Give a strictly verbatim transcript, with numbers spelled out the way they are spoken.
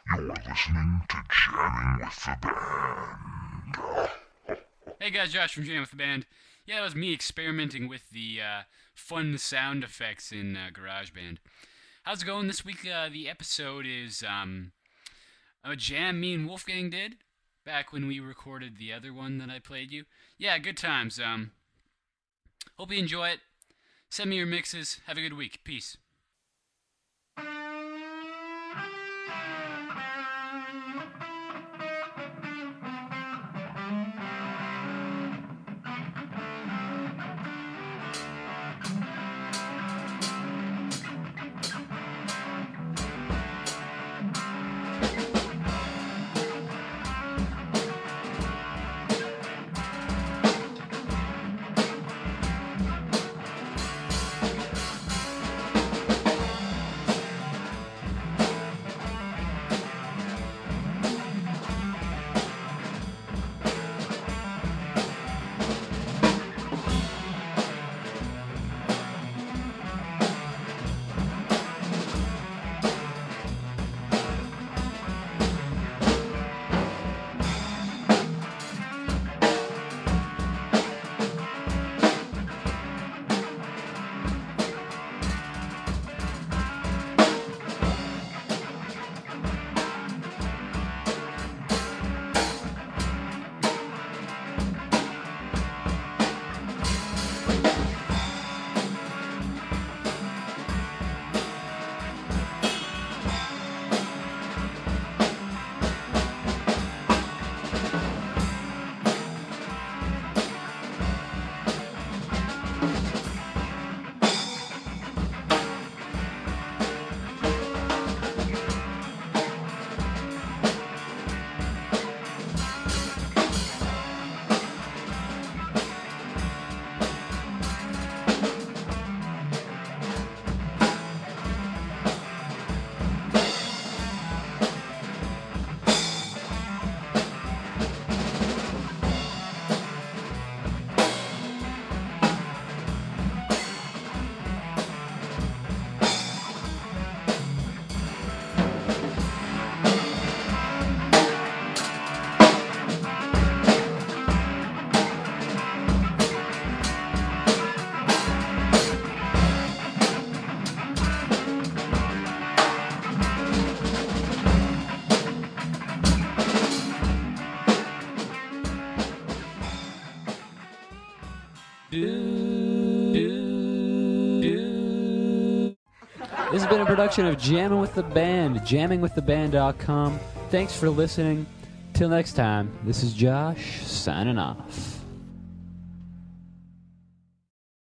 You're listening to Jamming with the Band. Hey guys, Josh from Jam with the Band. Yeah, it was me experimenting with the uh, fun sound effects in uh, GarageBand. How's it going this week? Uh, the episode is um, a jam me and Wolfgang did back when we recorded the other one that I played you. Yeah, good times. Um, hope you enjoy it. Send me your mixes. Have a good week. Peace. This has been a production of Jamming with the Band, jamming with the band dot com. Thanks for listening. Till next time, this is Josh signing off.